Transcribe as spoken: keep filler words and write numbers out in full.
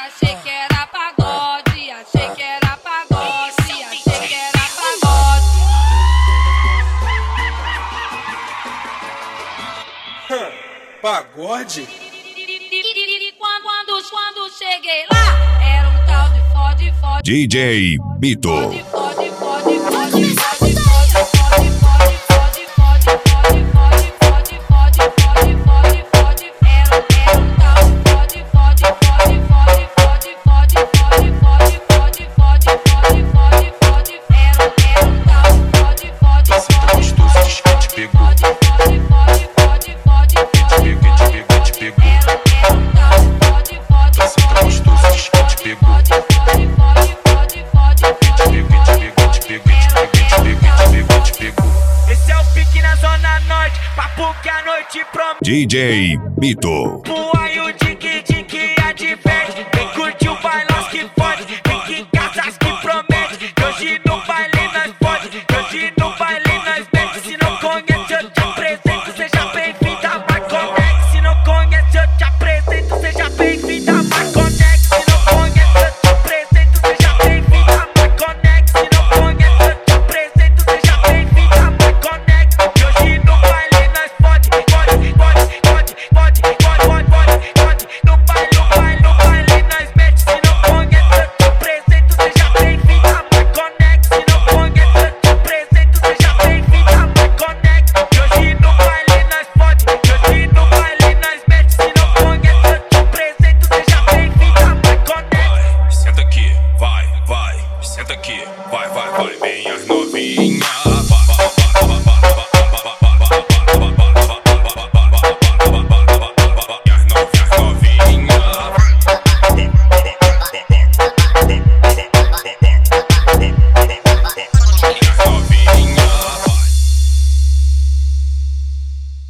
achei que era pagode, achei que era pagode, achei que era pagode. Pagode? Quando, quando, quando cheguei lá, era um tal de fode, fode. D J Bito. Fode, fode, fode, fode, fode, fode, fode, fode, fode, fode, fode, fode, fode, fode, fode, fode. Era, era um tal de fode, fode, fode, fode, fode, fode, fode, fode, fode, fode, fode, fode, fode. Era, era um tal de fode, fode, Tá sempre gostoso, diz que te pegou. fode, fode, fode, fode, fode, Que te pegou, que te pegou, te pegou. era, era um tal de fode, fode, Tá sempre gostoso, diz que te pegou. fode, fode, fode, fode, fode, Que te pegou, que te pegou, te pegou, te pegou, te pegou, te pegou, te pegou. Esse é o pique na zona norte, papo que a noite promete. D J Bito.